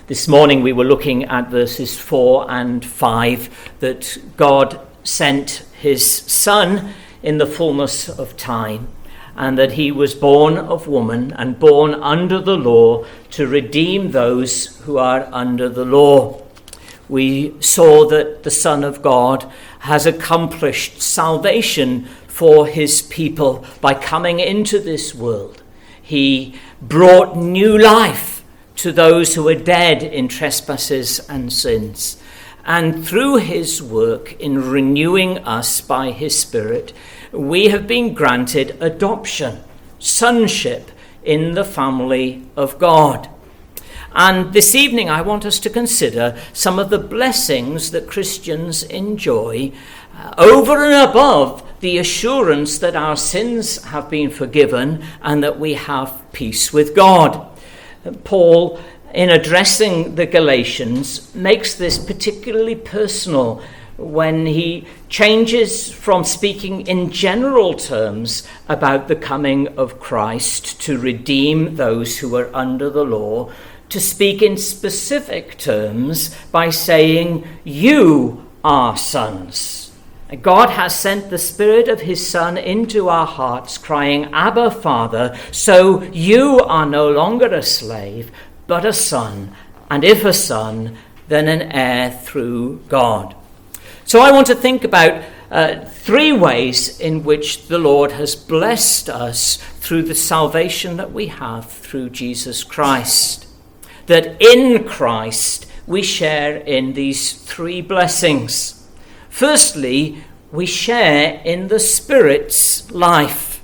This morning we were looking at verses 4 and 5, that God sent his Son in the fullness of time, and that he was born of woman and born under the law to redeem those who are under the law. We saw that the Son of God has accomplished salvation for his people by coming into this world. He brought new life to those who are dead in trespasses and sins. And through his work in renewing us by his Spirit, we have been granted adoption, sonship in the family of God. And this evening I want us to consider some of the blessings that Christians enjoy over and above the assurance that our sins have been forgiven and that we have peace with God. Paul, in addressing the Galatians, makes this particularly personal when he changes from speaking in general terms about the coming of Christ to redeem those who are under the law, to speak in specific terms by saying, "You are sons." God has sent the Spirit of his Son into our hearts, crying, "Abba, Father," so you are no longer a slave, but a son, and if a son, then an heir through God. So I want to think about three ways in which the Lord has blessed us through the salvation that we have through Jesus Christ. That in Christ we share in these three blessings. Firstly, we share in the Spirit's life.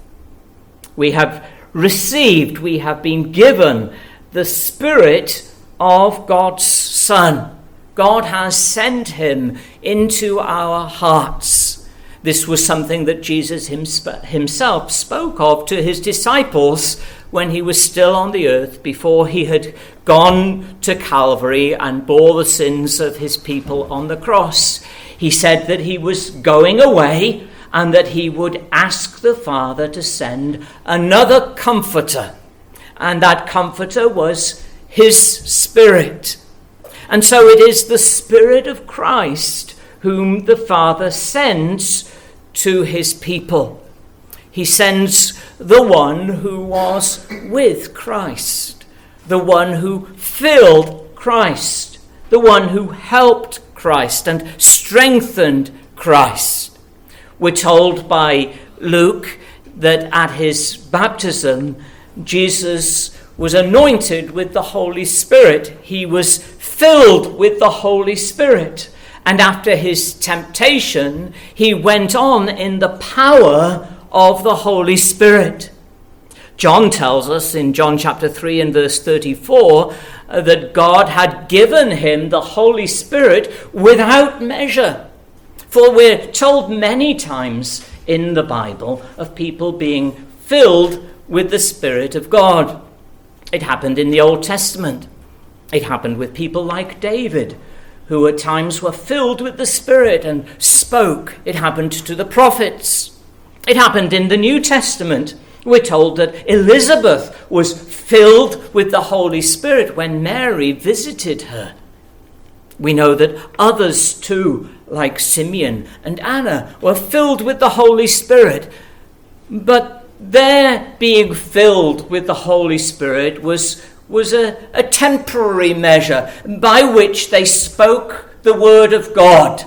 We have received, we have been given the Spirit of God's Son. God has sent him into our hearts. This was something that Jesus himself spoke of to his disciples when he was still on the earth, before he had gone to Calvary and bore the sins of his people on the cross. He said that he was going away and that he would ask the Father to send another comforter. And that comforter was his Spirit. And so it is the Spirit of Christ whom the Father sends to his people. He sends the one who was with Christ, the one who filled Christ, the one who helped Christ and strengthened Christ. We're told by Luke that at his baptism, Jesus was anointed with the Holy Spirit. He was filled with the Holy Spirit. And after his temptation, he went on in the power of the Holy Spirit. John tells us in John chapter 3 and verse 34 that God had given him the Holy Spirit without measure. For we're told many times in the Bible of people being filled with the Spirit of God. It happened in the Old Testament. It happened with people like David, who at times were filled with the Spirit and spoke. It happened to the prophets. It happened in the New Testament. We're told that Elizabeth was filled with the Holy Spirit when Mary visited her. We know that others too, like Simeon and Anna, were filled with the Holy Spirit. But their being filled with the Holy Spirit was a temporary measure by which they spoke the word of God.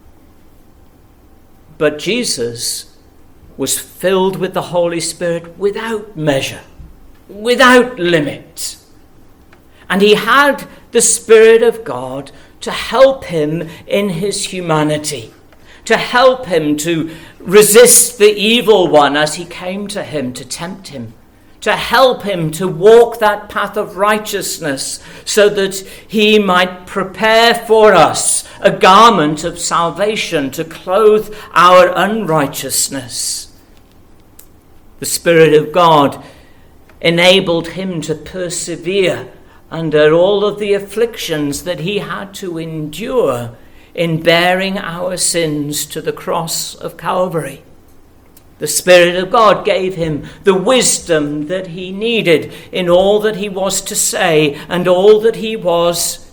But Jesus was filled with the Holy Spirit without measure, without limit. And he had the Spirit of God to help him in his humanity, to help him to resist the evil one as he came to him to tempt him, to help him to walk that path of righteousness so that he might prepare for us a garment of salvation to clothe our unrighteousness. The Spirit of God enabled him to persevere under all of the afflictions that he had to endure in bearing our sins to the cross of Calvary. The Spirit of God gave him the wisdom that he needed in all that he was to say and all that he was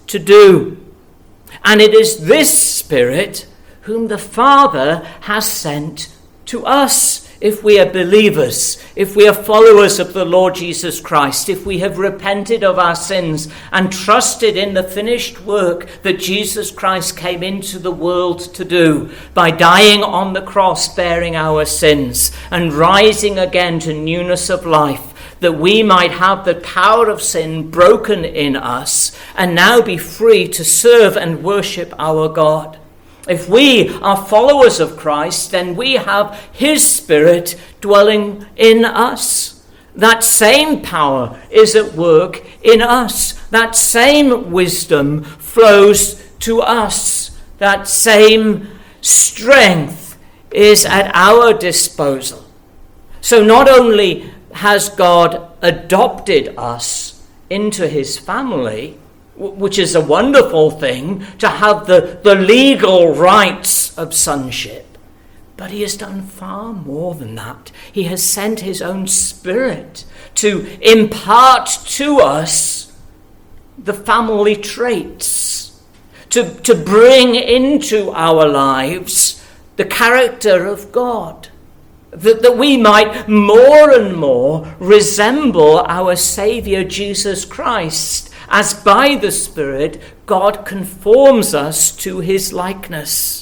to do. And it is this Spirit whom the Father has sent to us, if we are believers, if we are followers of the Lord Jesus Christ, if we have repented of our sins and trusted in the finished work that Jesus Christ came into the world to do by dying on the cross, bearing our sins and rising again to newness of life, that we might have the power of sin broken in us and now be free to serve and worship our God. If we are followers of Christ, then we have his Spirit dwelling in us. That same power is at work in us. That same wisdom flows to us. That same strength is at our disposal. So not only has God adopted us into his family, which is a wonderful thing, to have the legal rights of sonship, but he has done far more than that. He has sent his own Spirit to impart to us the family traits, to bring into our lives the character of God, that we might more and more resemble our Saviour Jesus Christ, as by the Spirit God conforms us to his likeness.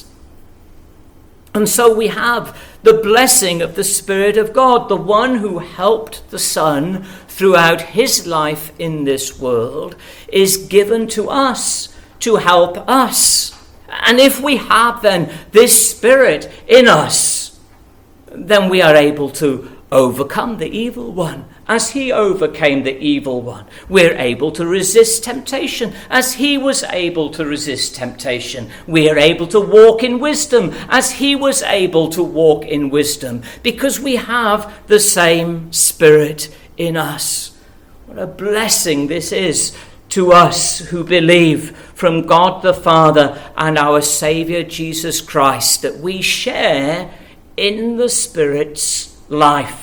And so we have the blessing of the Spirit of God, the one who helped the Son throughout his life in this world, is given to us to help us. And if we have then this Spirit in us, then we are able to overcome the evil one, as he overcame the evil one. We're able to resist temptation, as he was able to resist temptation. We are able to walk in wisdom, as he was able to walk in wisdom, because we have the same Spirit in us. What a blessing this is to us who believe from God the Father and our Saviour Jesus Christ, that we share in the Spirit's life.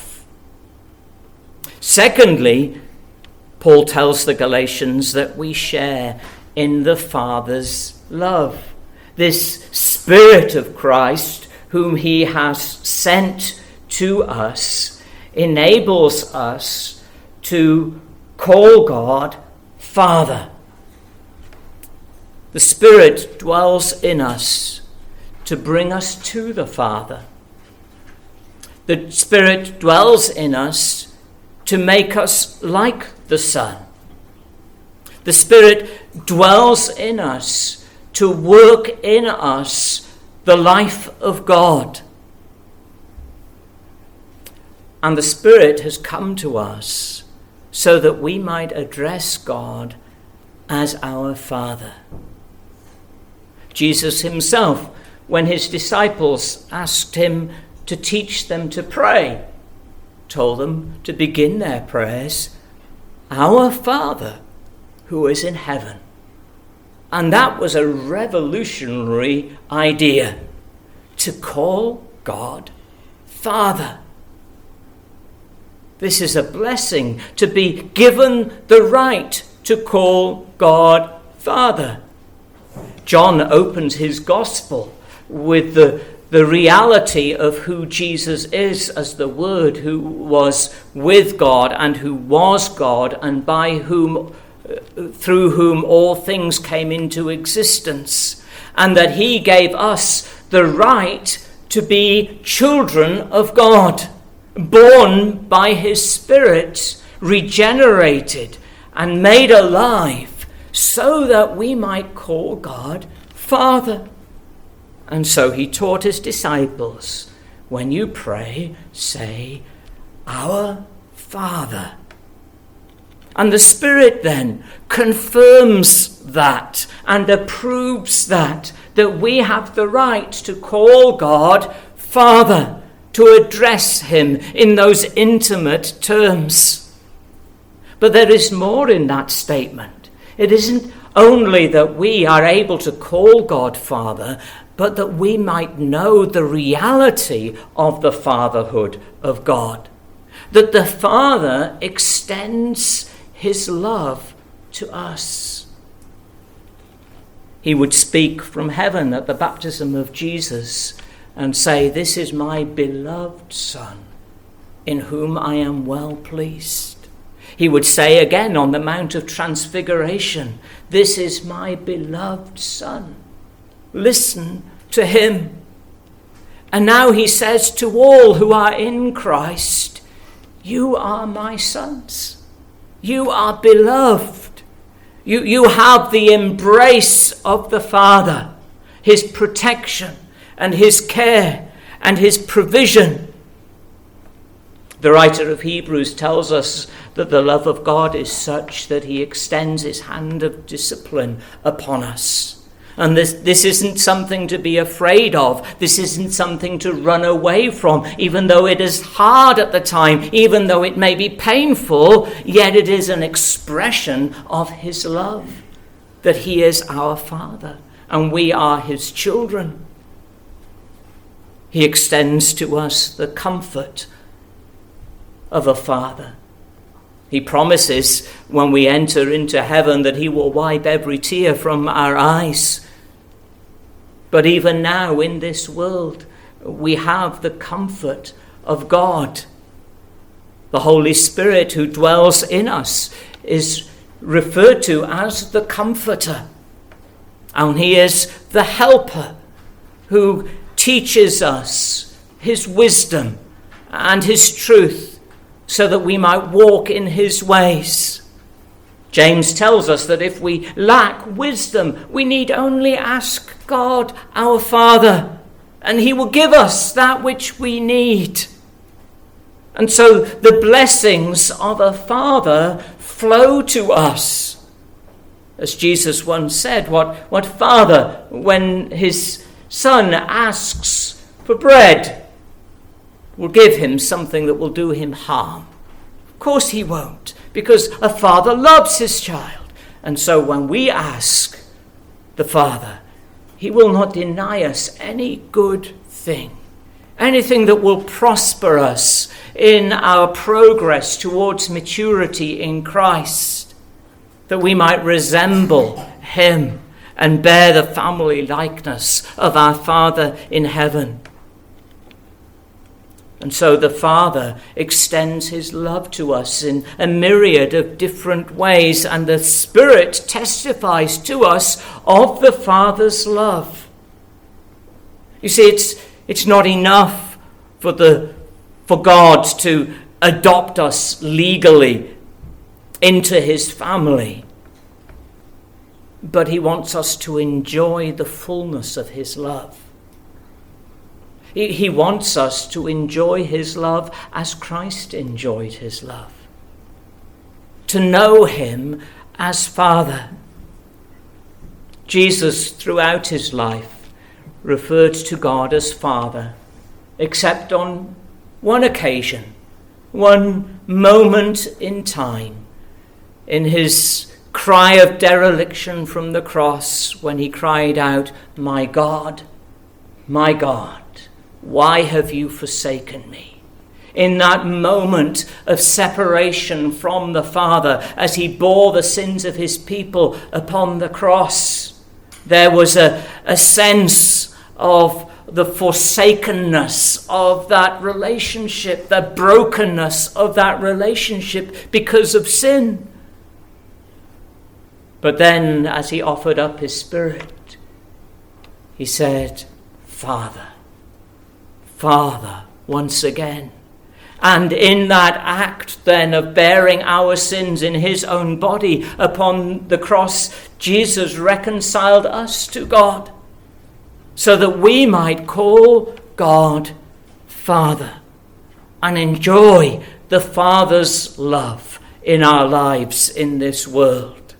Secondly, Paul tells the Galatians that we share in the Father's love. This Spirit of Christ, whom he has sent to us, enables us to call God Father. The Spirit dwells in us to bring us to the Father. The Spirit dwells in us to make us like the Son. The Spirit dwells in us to work in us the life of God. And the Spirit has come to us so that we might address God as our Father. Jesus himself, when his disciples asked him to teach them to pray, told them to begin their prayers, "Our Father who is in heaven." And that was a revolutionary idea, to call God Father. This is a blessing, to be given the right to call God Father. John opens his gospel with the reality of who Jesus is as the Word who was with God and who was God, and by whom, through whom all things came into existence, and that he gave us the right to be children of God, born by his Spirit, regenerated and made alive, so that we might call God Father. And so he taught his disciples, when you pray, say, "Our Father." And the Spirit then confirms that and approves that we have the right to call God Father, to address him in those intimate terms. But there is more in that statement. It isn't only that we are able to call God Father, but that we might know the reality of the fatherhood of God. That the Father extends his love to us. he would speak from heaven at the baptism of Jesus and say, "This is my beloved Son, in whom I am well pleased." He would say again on the Mount of Transfiguration, "This is my beloved Son. Listen to him." And now he says to all who are in Christ, "You are my sons. You are beloved. You have the embrace of the Father, his protection and his care and his provision." The writer of Hebrews tells us that the love of God is such that he extends his hand of discipline upon us. And this isn't something to be afraid of. This isn't something to run away from, even though it is hard at the time, even though it may be painful, yet it is an expression of his love, that he is our Father and we are his children. He extends to us the comfort of a father. He promises when we enter into heaven that he will wipe every tear from our eyes. But even now in this world, we have the comfort of God. The Holy Spirit who dwells in us is referred to as the Comforter. And he is the Helper who teaches us his wisdom and his truth, so that we might walk in his ways. James tells us that if we lack wisdom, we need only ask God, our Father, and he will give us that which we need. And so the blessings of a father flow to us. As Jesus once said, what father, when his son asks for bread, will give him something that will do him harm? Of course he won't, because a father loves his child. And so when we ask the Father, he will not deny us any good thing, anything that will prosper us in our progress towards maturity in Christ, that we might resemble him and bear the family likeness of our Father in heaven. And so the Father extends his love to us in a myriad of different ways, and the Spirit testifies to us of the Father's love. You see, it's not enough for God to adopt us legally into his family, but he wants us to enjoy the fullness of his love. He wants us to enjoy his love as Christ enjoyed his love, to know him as Father. Jesus, throughout his life, referred to God as Father, except on one occasion, one moment in time, in his cry of dereliction from the cross, when he cried out, my God, why have you forsaken me?" In that moment of separation from the Father, as he bore the sins of his people upon the cross, there was a sense of the forsakenness of that relationship, the brokenness of that relationship because of sin. But then, as he offered up his Spirit, he said, Father, once again. And in that act then of bearing our sins in his own body upon the cross, Jesus reconciled us to God, so that we might call God Father and enjoy the Father's love in our lives in this world.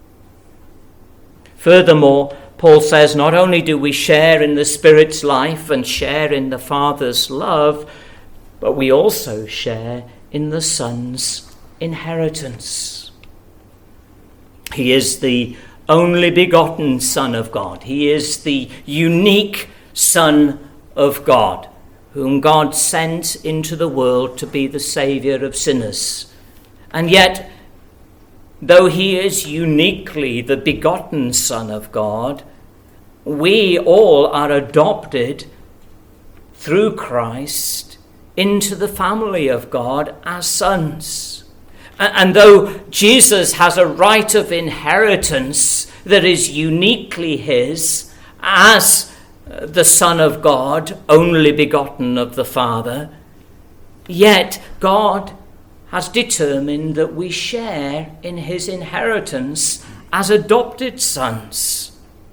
Furthermore, Paul says not only do we share in the Spirit's life and share in the Father's love, but we also share in the Son's inheritance. He is the only begotten Son of God. He is the unique Son of God, whom God sent into the world to be the Saviour of sinners. And yet, though he is uniquely the begotten Son of God, we all are adopted through Christ into the family of God as sons. And though Jesus has a right of inheritance that is uniquely his as the Son of God, only begotten of the Father, yet God has determined that we share in his inheritance as adopted sons.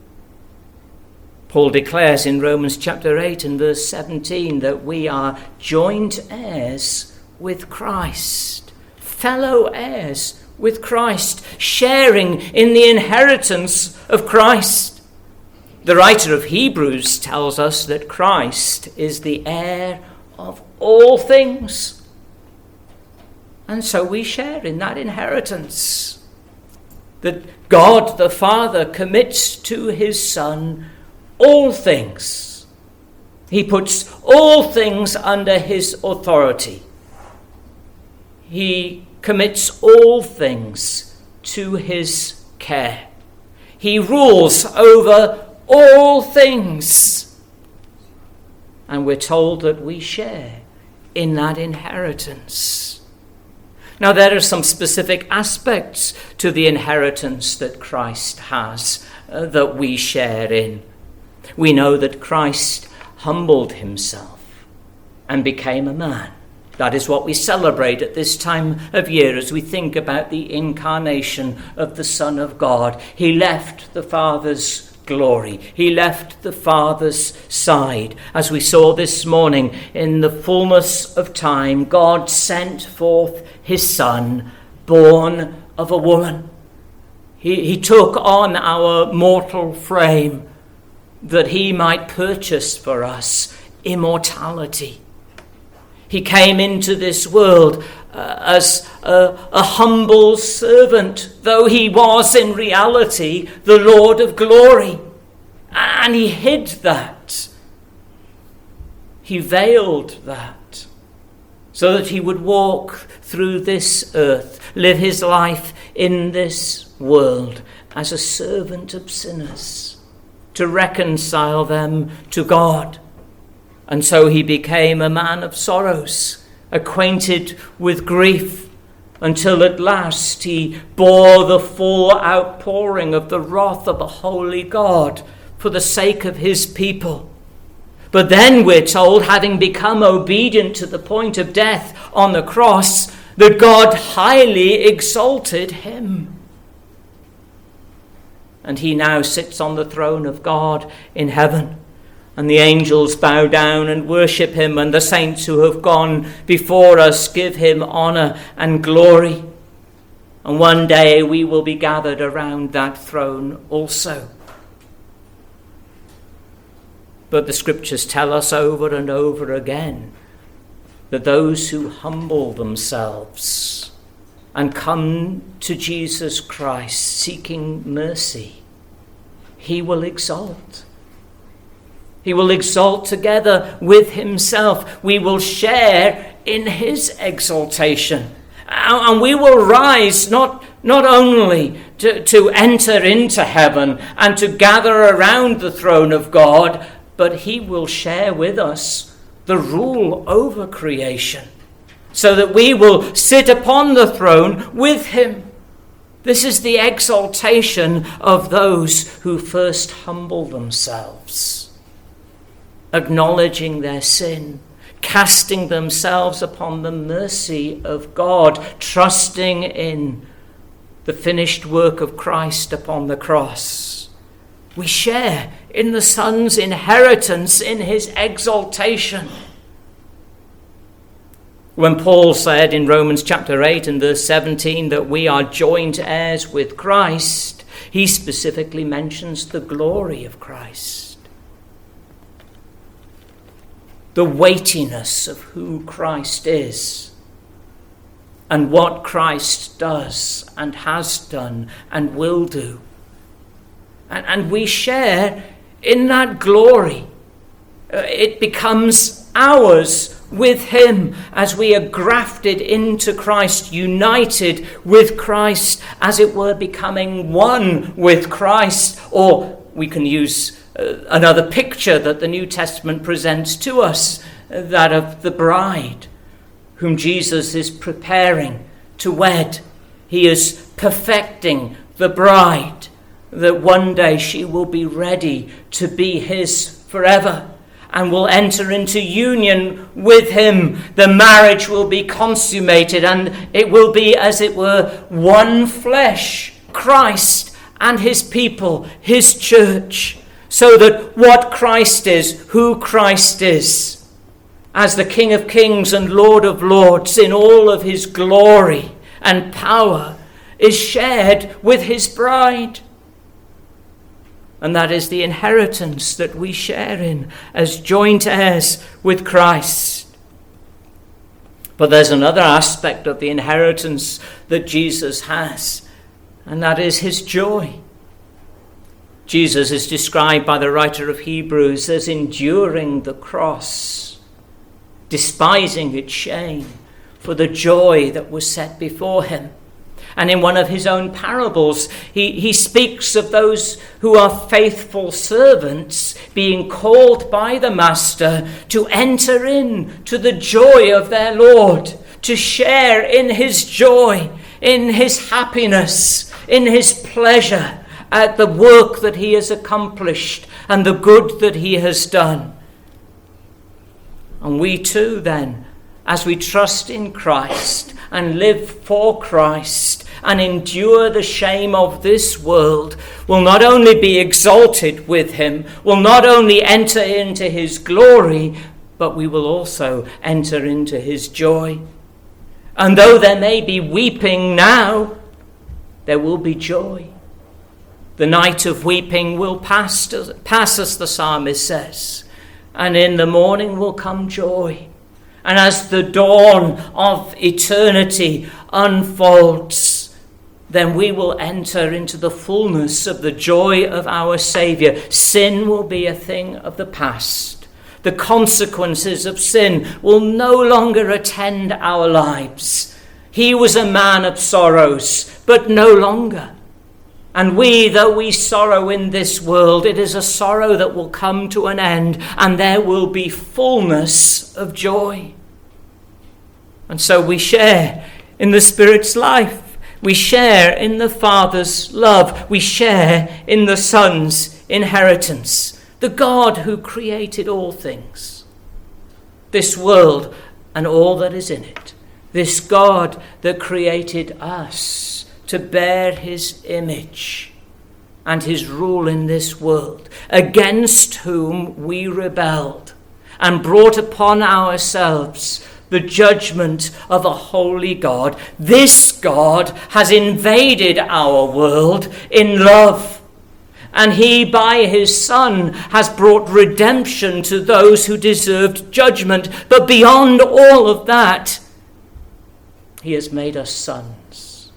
Paul declares in Romans chapter 8 and verse 17 that we are joint heirs with Christ, fellow heirs with Christ, sharing in the inheritance of Christ. The writer of Hebrews tells us that Christ is the heir of all things. And so we share in that inheritance that God the Father commits to his Son all things. He puts all things under his authority. He commits all things to his care. He rules over all things. And we're told that we share in that inheritance. Now, there are some specific aspects to the inheritance that Christ has that we share in. We know that Christ humbled himself and became a man. That is what we celebrate at this time of year as we think about the incarnation of the Son of God. He left the Father's glory. He left the Father's side. As we saw this morning, in the fullness of time, God sent forth his Son, born of a woman. He took on our mortal frame that he might purchase for us immortality. He came into this world as a humble servant, though he was in reality the Lord of glory. And he hid that. He veiled that, so that he would walk through this earth, live his life in this world as a servant of sinners, to reconcile them to God. And so he became a man of sorrows, acquainted with grief, until at last he bore the full outpouring of the wrath of a holy God for the sake of his people. But then we're told, having become obedient to the point of death on the cross, that God highly exalted him. And he now sits on the throne of God in heaven. And the angels bow down and worship him, and the saints who have gone before us give him honor and glory. And one day we will be gathered around that throne also. But the scriptures tell us over and over again that those who humble themselves and come to Jesus Christ seeking mercy, he will exalt. He will exalt together with himself. We will share in his exaltation. And we will rise not only to enter into heaven and to gather around the throne of God, but he will share with us the rule over creation, so that we will sit upon the throne with him. This is the exaltation of those who first humble themselves, acknowledging their sin, casting themselves upon the mercy of God, trusting in the finished work of Christ upon the cross. We share in the Son's inheritance, in his exaltation. When Paul said in Romans chapter 8 and verse 17 that we are joint heirs with Christ, he specifically mentions the glory of Christ, the weightiness of who Christ is, and what Christ does and has done and will do. And we share in that glory. It becomes ours with him as we are grafted into Christ, united with Christ, as it were, becoming one with Christ. Or we can use another picture that the New Testament presents to us, that of the bride whom Jesus is preparing to wed. He is perfecting the bride, that one day she will be ready to be his forever and will enter into union with him. The marriage will be consummated, and it will be, as it were, one flesh, Christ and his people, his church, so that what Christ is, who Christ is, as the King of Kings and Lord of Lords in all of his glory and power, is shared with his bride. And that is the inheritance that we share in as joint heirs with Christ. But there's another aspect of the inheritance that Jesus has, and that is his joy. Jesus is described by the writer of Hebrews as enduring the cross, despising its shame, for the joy that was set before him. And in one of his own parables, he speaks of those who are faithful servants being called by the master to enter in to the joy of their Lord, to share in his joy, in his happiness, in his pleasure at the work that he has accomplished and the good that he has done. And we too then, as we trust in Christ and live for Christ and endure the shame of this world, will not only be exalted with him, will not only enter into his glory, but we will also enter into his joy. And though there may be weeping now, there will be joy. The night of weeping will pass, as the psalmist says, and in the morning will come joy. And as the dawn of eternity unfolds, then we will enter into the fullness of the joy of our Saviour. Sin will be a thing of the past. The consequences of sin will no longer attend our lives. He was a man of sorrows, but no longer. And we, though we sorrow in this world, it is a sorrow that will come to an end, and there will be fullness of joy. And so we share in the Spirit's life. We share in the Father's love. We share in the Son's inheritance. The God who created all things, this world and all that is in it. This God that created us to bear his image and his rule in this world, against whom we rebelled and brought upon ourselves the judgment of a holy God. This God has invaded our world in love, and he, by his Son, has brought redemption to those who deserved judgment. But beyond all of that, he has made us sons,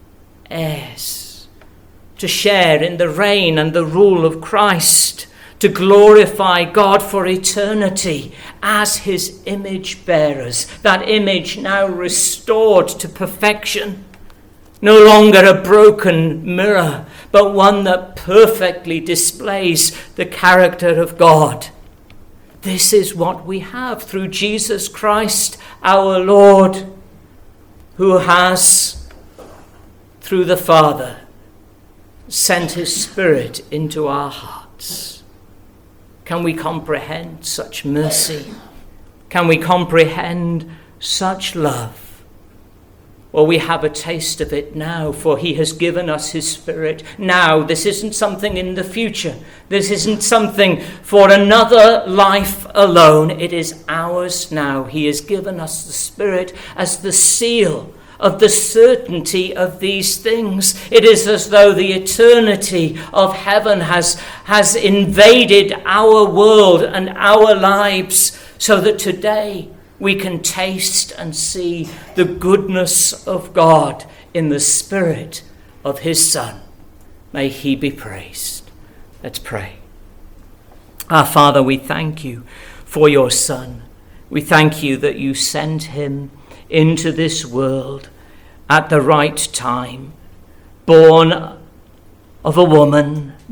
heirs, to share in the reign and the rule of Christ, to glorify God for eternity as his image bearers. That image now restored to perfection, no longer a broken mirror, but one that perfectly displays the character of God. This is what we have through Jesus Christ our Lord, who has, through the Father, sent his Spirit into our hearts. Can we comprehend such mercy? Can we comprehend such love? Well, we have a taste of it now, for he has given us his Spirit now. This isn't something in the future. This isn't something for another life alone. It is ours now. He has given us the Spirit as the seal of the certainty of these things. It is as though the eternity of heaven has invaded our world and our lives, so that today we can taste and see the goodness of God in the Spirit of his Son. May he be praised. Let's pray. Our Father, we thank you for your Son. We thank you that you sent him into this world at the right time, born of a woman,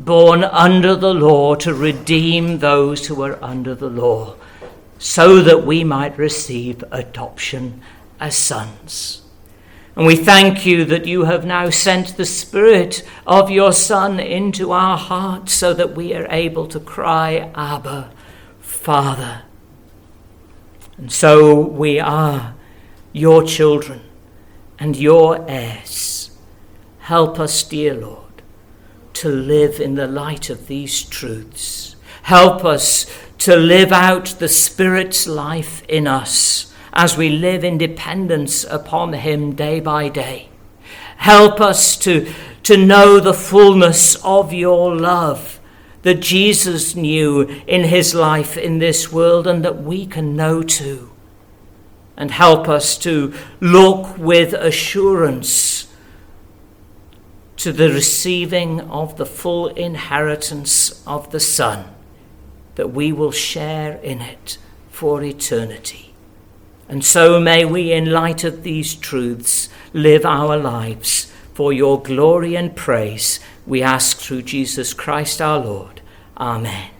born under the law to redeem those who are under the law, so that we might receive adoption as sons. And we thank you that you have now sent the Spirit of your Son into our hearts so that we are able to cry, Abba, Father. And so we are your children and your heirs. Help us, dear Lord, to live in the light of these truths. Help us to live out the Spirit's life in us as we live in dependence upon him day by day. Help us to know the fullness of your love that Jesus knew in his life in this world and that we can know too. And help us to look with assurance to the receiving of the full inheritance of the Son, that we will share in it for eternity. And so may we, in light of these truths, live our lives for your glory and praise, we ask through Jesus Christ our Lord. Amen.